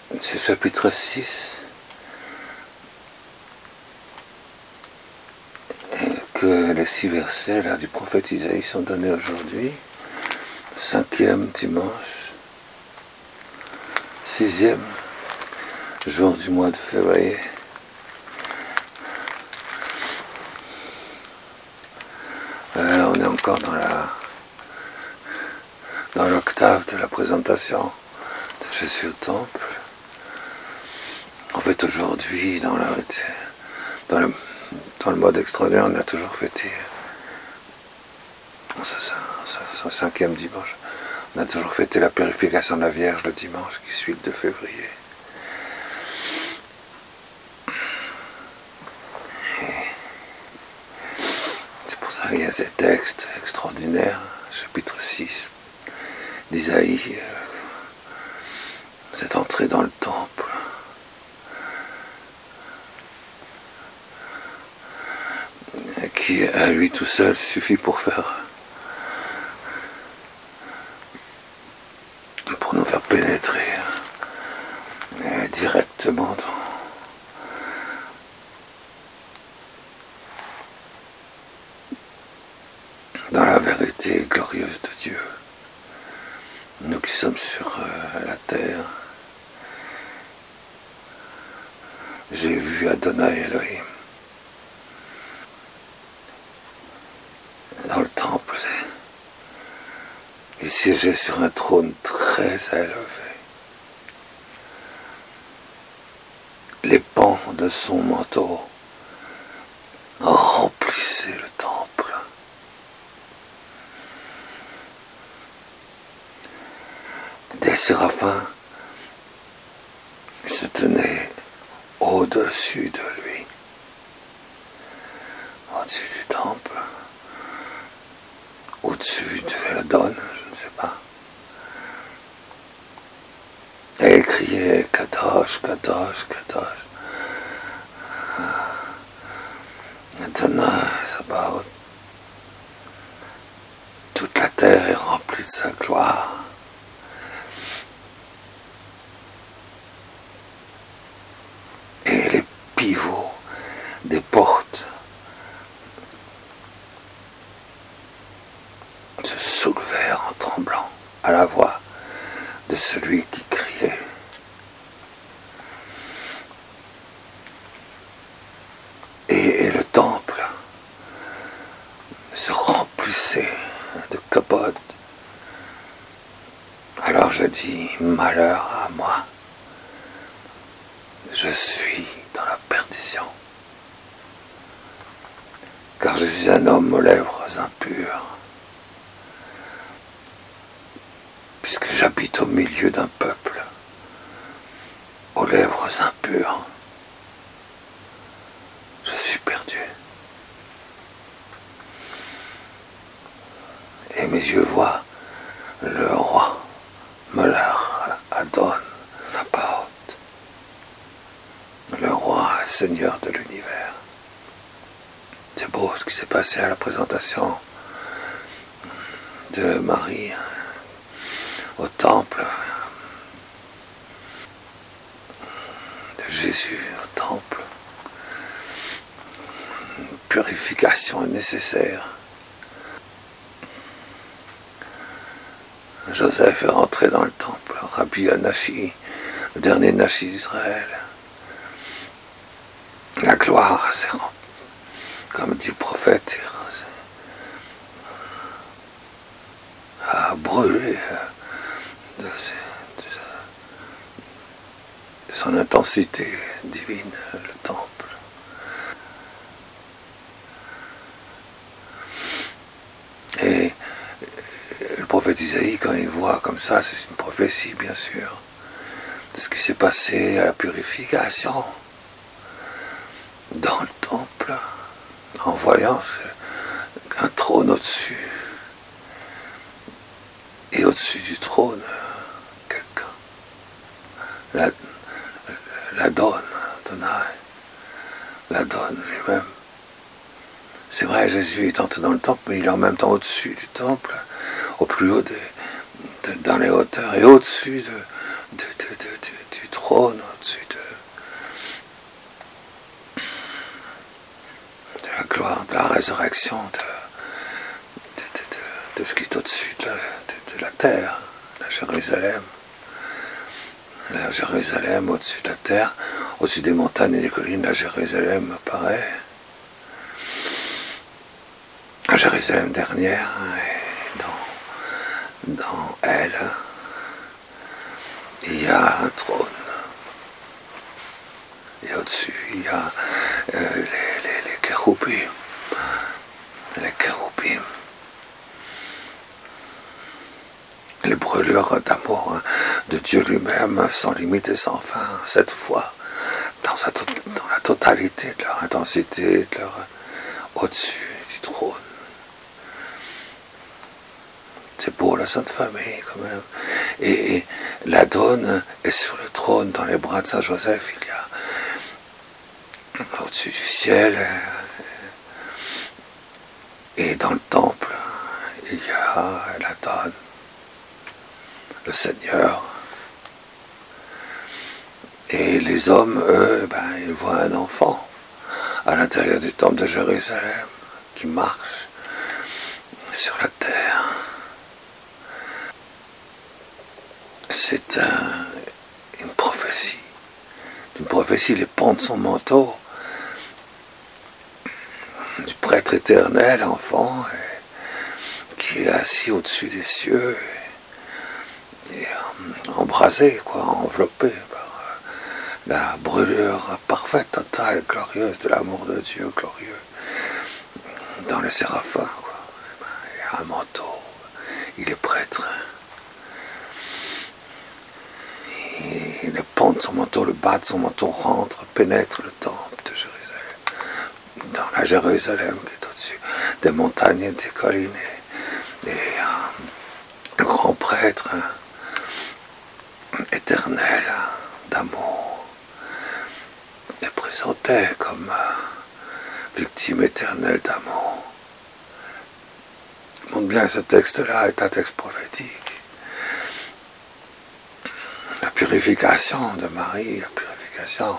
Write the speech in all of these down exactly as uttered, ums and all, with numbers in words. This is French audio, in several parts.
C'est chapitre six que les six versets là, du prophète Isaïe sont donnés aujourd'hui, cinquième dimanche, sixième jour du mois de février. Euh, on est encore dans la dans l'octave de la présentation de Jésus au temple. En fait, aujourd'hui, dans, la, dans, le, dans le mode extraordinaire, on a toujours fêté son cinquième dimanche. On a toujours fêté la purification de la Vierge le dimanche qui suit le deux février. C'est pour ça qu'il y a ces textes extraordinaires, chapitre six d'Isaïe, euh, cette entrée dans le temple. Qui à lui tout seul suffit pour faire pour nous faire pénétrer euh, directement dans, dans la vérité glorieuse de Dieu. Nous qui sommes sur euh, la terre, j'ai vu Adonai Elohim. Dans le temple, il siégeait sur un trône très élevé. Les pans de son manteau remplissaient le temple. Des séraphins se tenaient au-dessus de lui, au-dessus du temple. Au-dessus de la donne, je ne sais pas. Et il criait Kadosh, Kadosh, Kadosh. Adonai Sabaoth. Toute la terre est remplie de sa gloire. Et les pivots des portes se soulevèrent en tremblant à la voix de celui qui criait. Et, et le temple se remplissait de kabod. Alors je dis, malheur à moi, je suis dans la perdition, car je suis un homme aux lèvres impures, puisque j'habite au milieu d'un peuple aux lèvres impures. Je suis perdu. Et mes yeux voient le roi Melech Adon Sabaoth, le roi Seigneur de l'univers. C'est beau ce qui s'est passé à la présentation de Marie au temple, de Jésus au temple. Une purification est nécessaire. Joseph est rentré dans le temple, Rabbi Anashi, le dernier Nashi d'Israël. La gloire, c'est comme dit le prophète, a brûlé de, de, de son intensité divine, le temple. Et le prophète Isaïe, quand il voit comme ça, c'est une prophétie bien sûr, de ce qui s'est passé à la purification dans le temple, en voyant un trône au-dessus. Et au-dessus du trône, quelqu'un, la, la donne, Adonai, la donne lui-même. C'est vrai, Jésus est entré dans le temple, mais il est en même temps au-dessus du temple, au plus haut, des, de, dans les hauteurs, et au-dessus de, de, de, de, de, du trône. trône, au-dessus de, de la gloire, de la résurrection, de, de, de, de, de ce qui est au-dessus de la, de, de la terre, la Jérusalem. La Jérusalem au-dessus de la terre, au-dessus des montagnes et des collines, la Jérusalem apparaît. La Jérusalem dernière, et dans, dans elle, il y a un trône. Et au-dessus, il y a euh, les, les, les kéroubim. Les kéroubim. Les brûlures d'amour hein, de Dieu lui-même, sans limite et sans fin, cette fois, dans, sa, dans la totalité de leur intensité, de leur, au-dessus du trône. C'est beau, la Sainte Famille, quand même. Et, et la donne est sur le trône, dans les bras de Saint Joseph, il y a, au-dessus du ciel, et dans le temple, il y a la donne, le Seigneur. Et les hommes, eux, ben, ils voient un enfant à l'intérieur du temple de Jérusalem qui marche sur la terre. C'est un, une prophétie. Une prophétie, les pans de son manteau, du prêtre éternel, enfant, et, qui est assis au-dessus des cieux, et, et embrasé, quoi, enveloppé par euh, la brûlure parfaite, totale, glorieuse de l'amour de Dieu, glorieux, dans les séraphins, quoi. Et ben, il y a un manteau, il est prêtre. Et le pan de son manteau, le bas de son manteau rentre, pénètre le temple de Jérusalem, dans la Jérusalem qui est au-dessus des montagnes et des collines. Et, et euh, le grand prêtre hein, éternel hein, d'amour est présenté comme euh, victime éternelle d'amour. Je montre bien que ce texte-là est un texte prophétique. La purification de Marie, la purification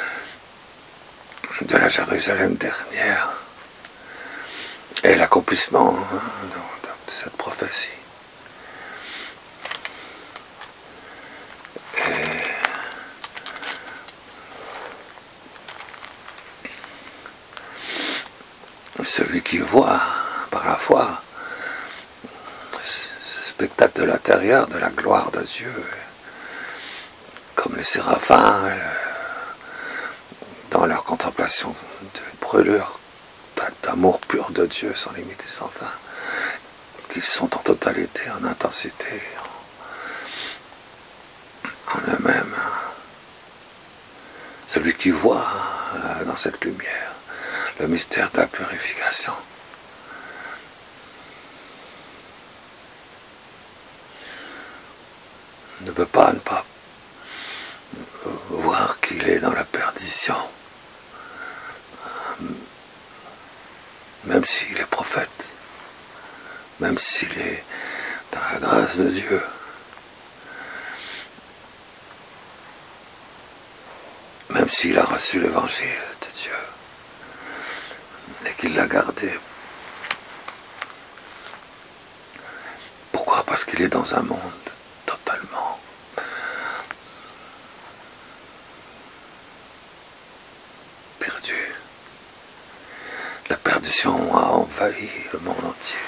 de la Jérusalem dernière et l'accomplissement hein, de, de, de cette prophétie. Et celui qui voit par la foi ce spectacle de l'intérieur de la gloire de Dieu, comme les séraphins, dans leur contemplation de brûlure, d'amour pur de Dieu, sans limite et sans fin, qui sont en totalité, en intensité, en, en eux-mêmes. Celui qui voit dans cette lumière le mystère de la purification. Ne peut pas ne pas voir qu'il est dans la perdition, même s'il est prophète, même s'il est dans la grâce de Dieu. Même s'il a reçu l'évangile de Dieu et qu'il l'a gardé. Pourquoi ? Parce qu'il est dans un monde totalement perdu. La perdition a envahi le monde entier.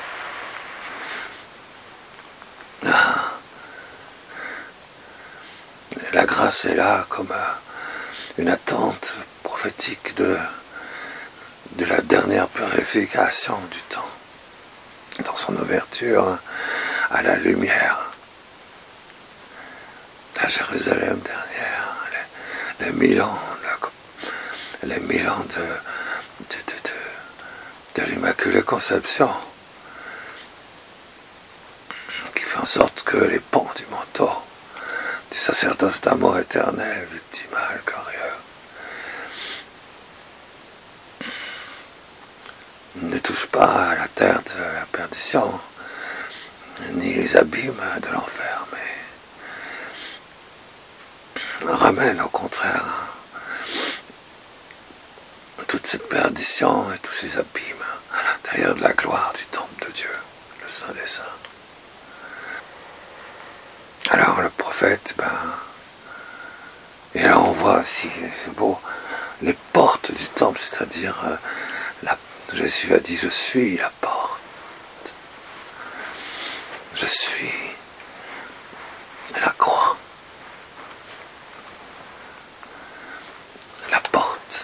Ah. La grâce est là comme une attente prophétique de, de la dernière purification du temps, dans son ouverture à la lumière. La Jérusalem dernière, les, les mille ans, la, les mille ans de, de, de, de, de l'Immaculée Conception, qui fait en sorte que les pans du manteau du sacerdoce d'amour éternel, victimal, glorieux, ne touchent pas à la terre de la perdition, ni les abîmes de l'enfer, mais ramène au contraire toute cette perdition et tous ces abîmes à l'intérieur de la gloire du temple de Dieu, le Saint des Saints. Alors le prophète, ben, et là on voit aussi, c'est beau, les portes du temple, c'est-à-dire euh, la, Jésus a dit, je suis la porte, je suis la croix, la porte,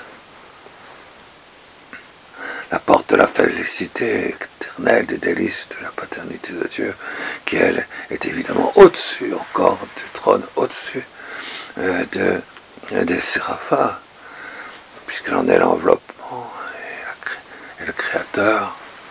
la porte de la félicité éternelle des délices de la paternité de Dieu, qui elle est évidemment au-dessus encore du trône, au-dessus euh, de, des séraphins, puisqu'elle en est l'enveloppement et, la, et le Créateur,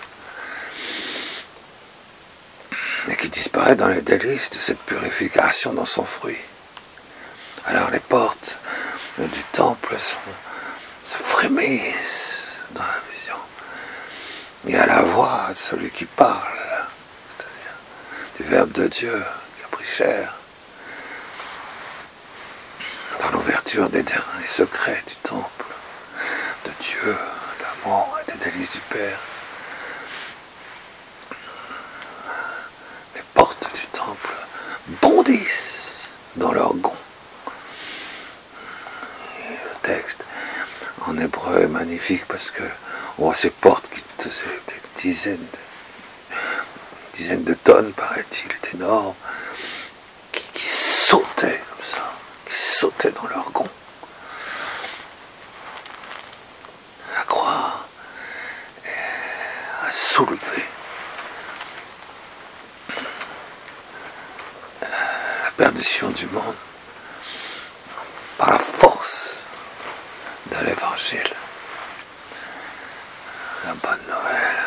et qui disparaît dans les délices de cette purification dans son fruit. Alors les portes du temple sont, se frémissent dans la vision. Et à la voix de celui qui parle, c'est-à-dire du Verbe de Dieu qui a pris chair, dans l'ouverture des derniers secrets du temple, de Dieu, de l'amour et des délices du Père, les portes du temple bondissent dans leur gonds. Et le texte en hébreu est magnifique parce que on voit ces portes qui faisaient des dizaines de, dizaines de tonnes, paraît-il, est énorme, qui, qui sautaient comme ça, qui sautaient dans leur gonds. La croix a soulevé la perdition du monde par la force de l'Évangile. La bonne Noël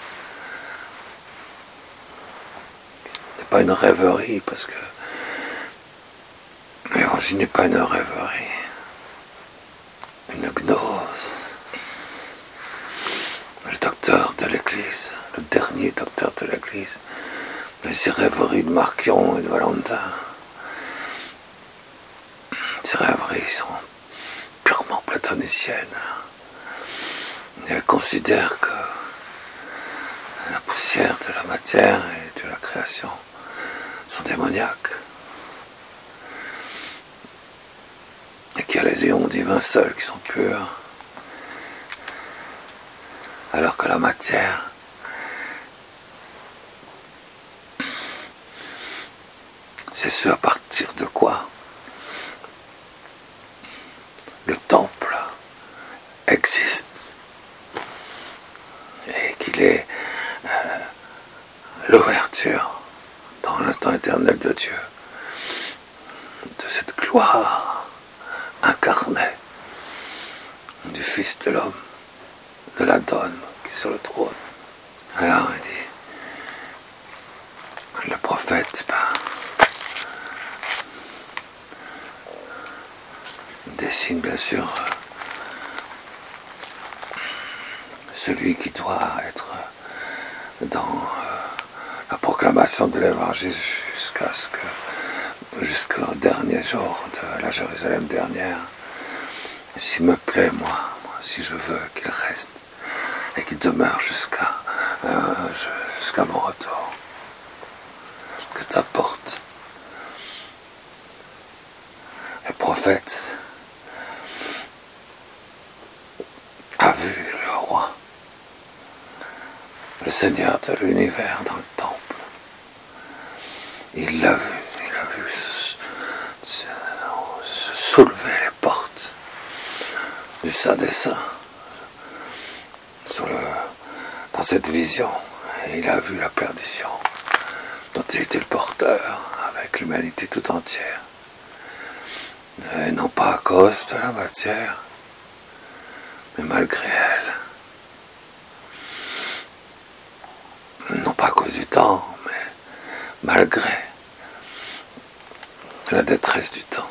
n'est pas une rêverie, parce que l'Évangile n'est pas une rêverie, une gnose. Le docteur de l'Église, le dernier docteur de l'Église, les rêveries de Marcion et de Valentin, ces rêveries sont purement platoniciennes. Elle considère que la poussière de la matière et de la création sont démoniaques. Et qu'il y a les éons divins seuls qui sont purs. Alors que la matière c'est ce à partir de quoi le temple existe. Et qu'il est euh, l'ouverture dans l'instant éternel de Dieu, de cette gloire incarnée du Fils de l'homme, de la donne qui est sur le trône. Alors il dit, le prophète, ben, dessine bien sûr celui qui doit être dans euh, la proclamation de l'Évangile jusqu'à ce que, jusqu'au dernier jour de la Jérusalem dernière. S'il me plaît, moi, moi si je veux qu'il reste et qu'il demeure jusqu'à euh, jusqu'à mon retour, que ta porte, le prophète a vu le roi, le Seigneur de l'univers dans le temple. Il l'a vu, il a vu se, se, se soulever les portes du Saint des Saints sur le, dans cette vision. Et il a vu la perdition dont il était le porteur avec l'humanité tout entière. Et non pas à cause de la matière, mais malgré elle. Non pas à cause du temps, mais malgré la détresse du temps.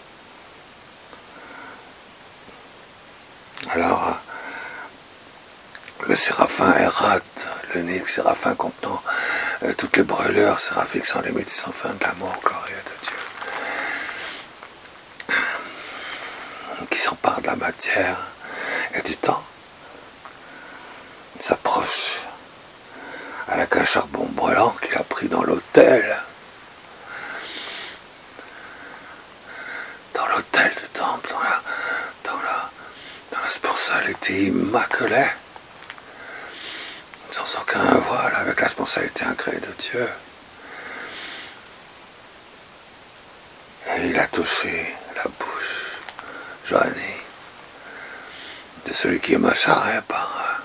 Alors, le séraphin Hérate, l'unique séraphin contenant euh, toutes les brûlures séraphiques sans limite et sans fin de l'amour glorieux de Dieu, matière et du temps. Il s'approche avec un charbon brûlant qu'il a pris dans l'autel. Dans l'autel du temple, dans la, dans la, dans la sponsalité immaculée, sans aucun voile, avec la sponsalité incréée de Dieu. Et il a touché la bouche joannie de celui qui est macharé par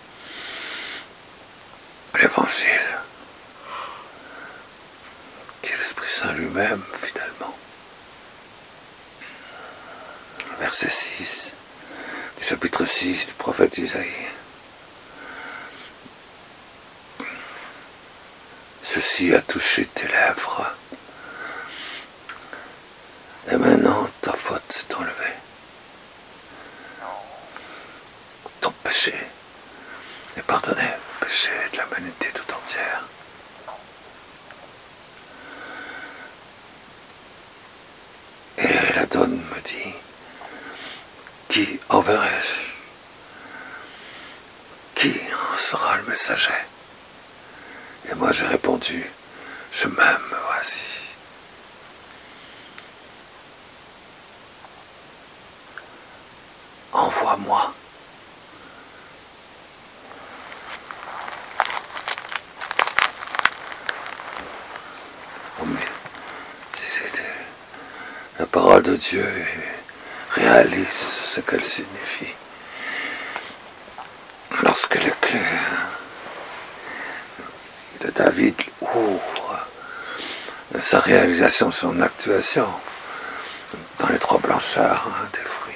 euh, l'évangile, qui est l'Esprit Saint lui-même, finalement. Verset six du chapitre six du prophète Isaïe. Ceci a touché tes lèvres. Et maintenant, ta faute s'est enlevée. Ton péché est pardonné, le péché de l'humanité tout entière. Et la donne me dit, qui enverrai-je? Qui en sera le messager? Et moi j'ai répondu, je m'aime, me voici. Envoie-moi. Oh, mais c'est la parole de Dieu et réalise ce qu'elle signifie. Lorsque les clés de David ouvre sa réalisation, son actuation dans les trois blancheurs hein, des fruits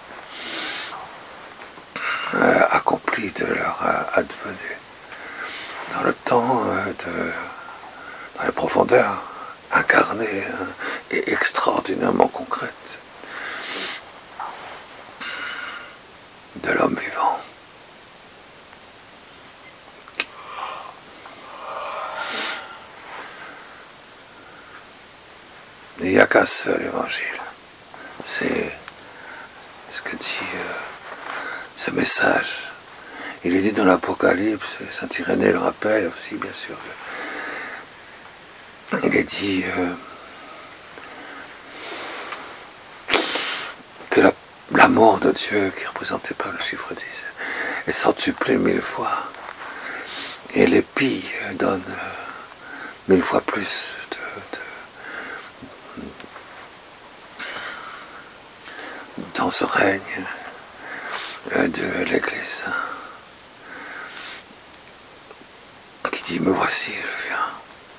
euh, accomplis de leur euh, advenu dans le temps euh, de dans les profondeurs incarnées euh, et extraordinairement concrètes de l'homme vivant. Il n'y a qu'un seul évangile. C'est ce que dit euh, ce message. Il est dit dans l'Apocalypse, et Saint Irénée le rappelle aussi, bien sûr. Il est dit euh, que la, l'amour de Dieu, qui est représenté par le chiffre dix, est centuplé mille fois. Et l'épie donne euh, mille fois plus de, de dans ce règne de l'Église qui dit me voici, je viens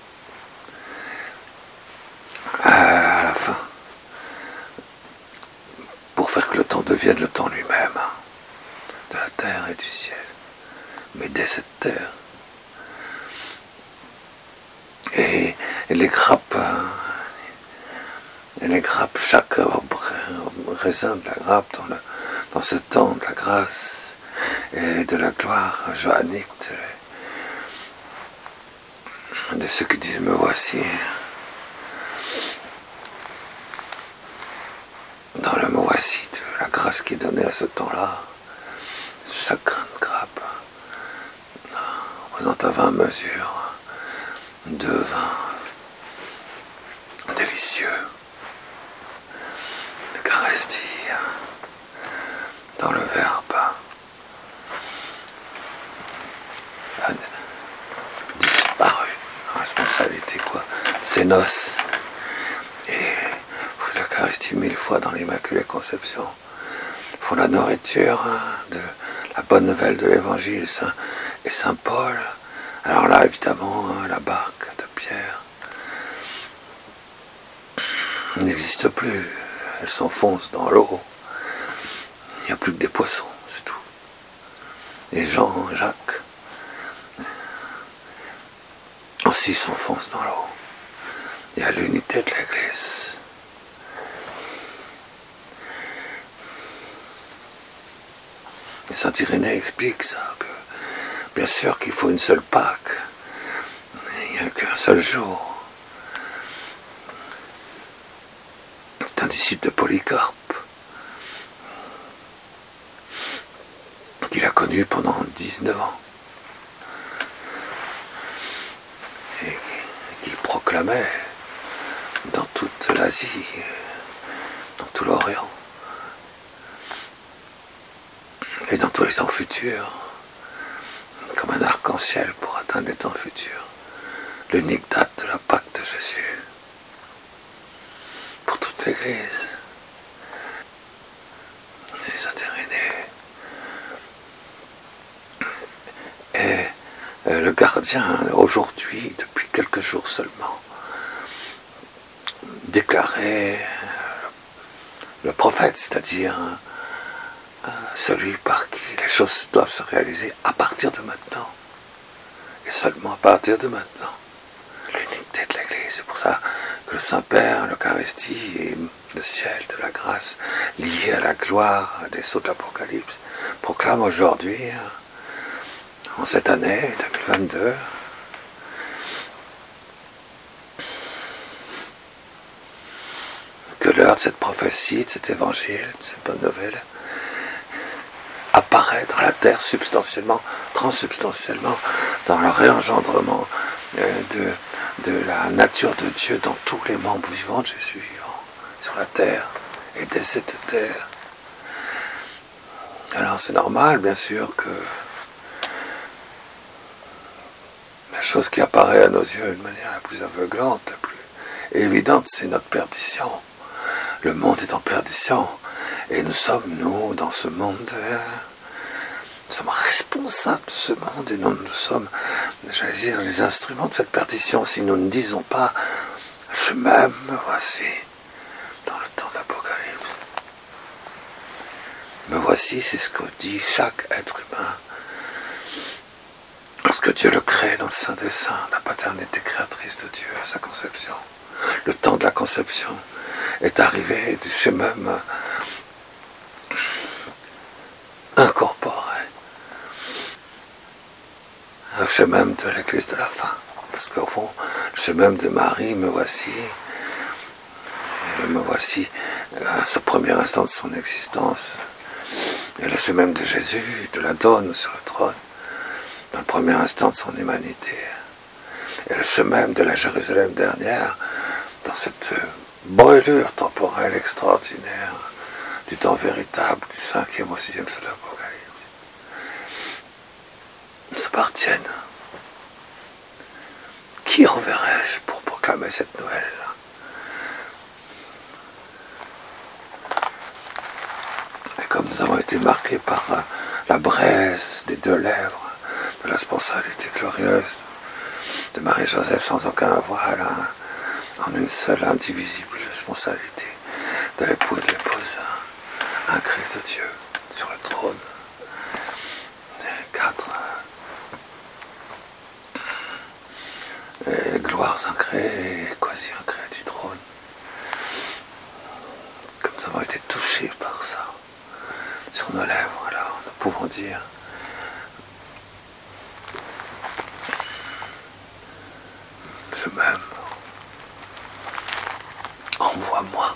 à la fin pour faire que le temps devienne le temps lui-même de la terre et du ciel, mais dès cette terre et, et les grappes et les grappes, chaque raisin de la grappe dans, le, dans ce temps de la grâce et de la gloire joannique de, de ceux qui disent me voici. Dans le me voici de la grâce qui est donnée à ce temps-là, chaque grain de grappe représente à vingt mesures de vin délicieux. L'Eucharistie dans le Verbe a disparu en responsabilité quoi, c'est noces et l'Eucharistie mille fois dans l'Immaculée Conception font la nourriture hein, de la bonne nouvelle de l'Évangile Saint et Saint Paul. Alors là évidemment hein, la barque de Pierre n'existe plus. Elle s'enfonce dans l'eau. Il n'y a plus que des poissons, c'est tout. Et Jean, Jacques aussi s'enfoncent dans l'eau. Il y a l'unité de l'Église. Et Saint Irénée explique ça, que bien sûr qu'il faut une seule Pâque. Il n'y a qu'un seul jour. C'est un disciple de Polycarpe. connu pendant dix-neuf ans, et qui proclamait dans toute l'Asie, dans tout l'Orient, et dans tous les temps futurs, comme un arc-en-ciel pour atteindre les temps futurs, l'unique date de la Pâque de Jésus, pour toute l'Église, les intérieurs. Et le gardien, aujourd'hui, depuis quelques jours seulement, déclarait le prophète, c'est-à-dire celui par qui les choses doivent se réaliser à partir de maintenant, et seulement à partir de maintenant, l'unité de l'Église. C'est pour ça que le Saint-Père, l'Eucharistie et le ciel de la grâce, lié à la gloire des sceaux de l'Apocalypse, proclament aujourd'hui, en cette année deux mille vingt-deux, que l'heure de cette prophétie, de cet évangile, de cette bonne nouvelle, apparaît dans la terre substantiellement, transsubstantiellement, dans le réengendrement de, de la nature de Dieu dans tous les membres vivants de Jésus vivant, sur la terre et dès cette terre. Alors c'est normal, bien sûr, que la chose qui apparaît à nos yeux de manière la plus aveuglante, la plus évidente, c'est notre perdition. Le monde est en perdition. Et nous sommes, nous, dans ce monde, nous sommes responsables de ce monde et nous, nous sommes, j'allais dire, les instruments de cette perdition. Si nous ne disons pas, je m'aime, me voici, dans le temps de l'Apocalypse. Me voici, c'est ce que dit chaque être humain. Lorsque Dieu le crée dans le Saint des Saints, la paternité créatrice de Dieu à sa conception, le temps de la conception est arrivé du chez même incorporé, le chez même de l'Église de la fin, parce qu'au fond, le chez même de Marie, me voici, et le me voici à ce premier instant de son existence, et le chez même de Jésus, de la donne sur le trône, dans le premier instant de son humanité, et le chemin de la Jérusalem dernière, dans cette brûlure temporelle extraordinaire du temps véritable, du cinquième au sixième de l'Apocalypse, nous appartiennent. Qui enverrai-je pour proclamer cette Noël ? Et comme nous avons été marqués par la braise des deux lèvres, de la sponsalité glorieuse de Marie-Joseph sans aucun voile, hein, en une seule indivisible sponsalité de l'époux et de l'épouse, un cri de Dieu sur le trône. Quatre et gloires incréées et quasi incréées du trône. Comme nous avons été touchés par ça sur nos lèvres, alors nous pouvons dire: je m'aime, envoie-moi.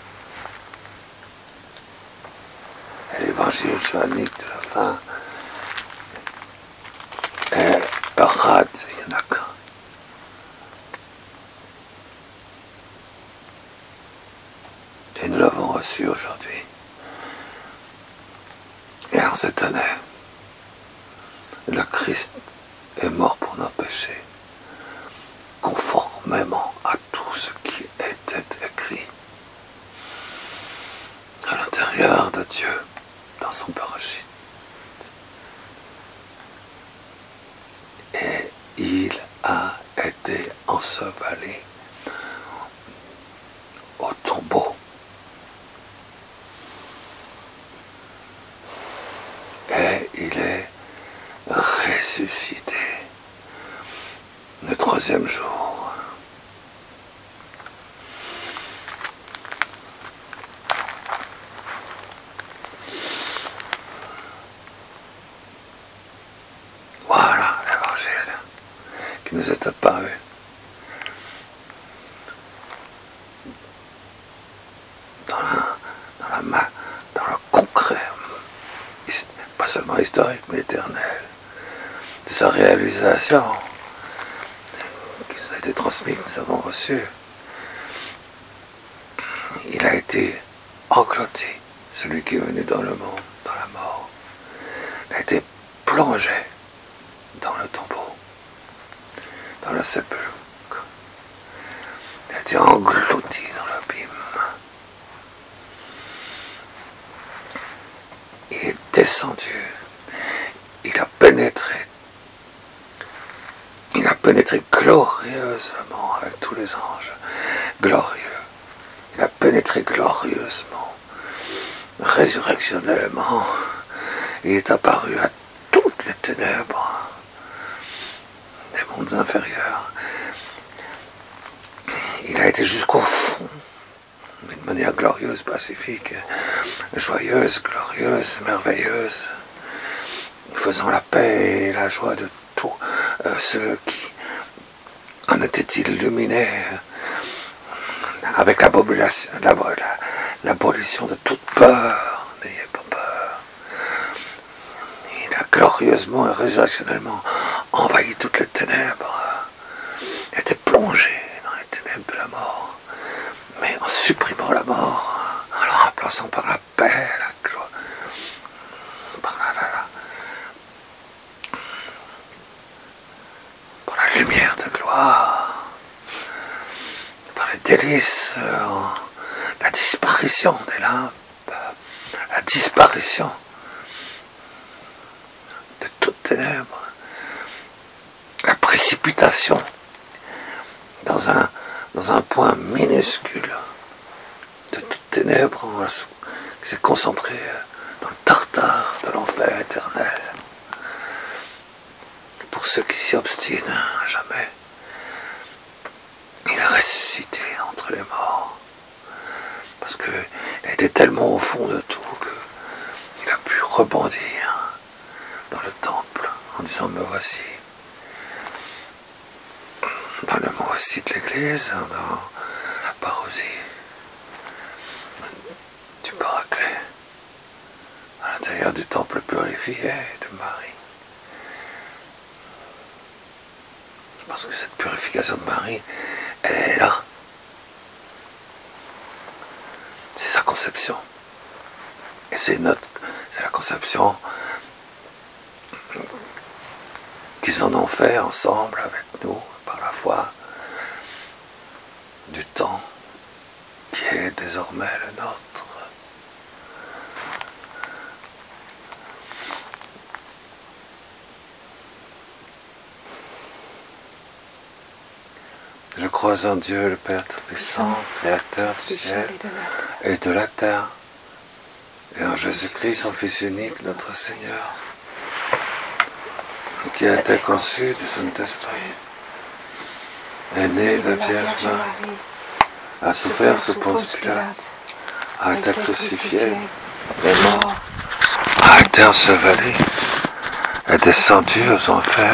Et l'évangile johannique de la fin est rad, il n'y en a qu'un. Et nous l'avons reçu aujourd'hui. Et en cette année, le Christ est mort pour nos péchés, conformément à tout ce qui était écrit à l'intérieur de Dieu dans son parachute. Et il a été enseveli au tombeau. Et il est ressuscité le troisième jour. Voilà l'évangile qui nous est apparu. Dans la, dans la main, dans le concret, pas seulement historique mais éternel, de sa réalisation qui nous a été transmise, que nous avons reçue. Il a été englouti, celui qui est venu dans le monde, dans la mort. Il a été plongé dans le tombeau, dans le sépulcre. Il a été englouti dans l'abîme. Il est descendu. Il a pénétré. Il a pénétré glorieusement avec tous les anges. Glorieux. Il a pénétré glorieusement, résurrectionnellement. Il est apparu à toutes les ténèbres des mondes inférieurs. Il a été jusqu'au fond, d'une manière glorieuse, pacifique, joyeuse, glorieuse, merveilleuse, faisant la paix et la joie de tous euh, ceux qui en étaient illuminés, avec l'abolition, l'abolition de toute peur. N'ayez pas peur. Il a glorieusement et résurrectionnellement envahi toutes les ténèbres. Il était plongé dans les ténèbres de la mort, mais en supprimant la mort, en la remplaçant par la paix, la gloire, par la, la, la, par la lumière de gloire, par les délices, euh, la disparition des lampes, la disparition de toutes ténèbres, la précipitation dans un, dans un point minuscule de toutes ténèbres qui s'est concentré dans le tartare de l'enfer éternel. Pour ceux qui s'y obstinent à jamais, il est ressuscité entre les morts, parce qu'il a été tellement au fond de tout qu'il a pu rebondir dans le temple en disant « me voici ». Dans le mot aussi de l'église, dans la parousie du Paraclet, à l'intérieur du temple purifié de Marie. Je pense que cette purification de Marie, elle est là. C'est sa conception. Et c'est notre, c'est la conception qu'ils en ont fait ensemble avec nous, par la foi, du temps qui est désormais le nôtre. Je crois en Dieu, le Père Tout-Puissant, Créateur du ciel et de la terre, et en Jésus-Christ, son Fils unique, notre Seigneur, qui a été conçu du Saint-Esprit, est né de la Vierge Marie, a souffert sous Ponce Pilate, a été crucifié, est mort, a été enseveli, est descendu aux enfers,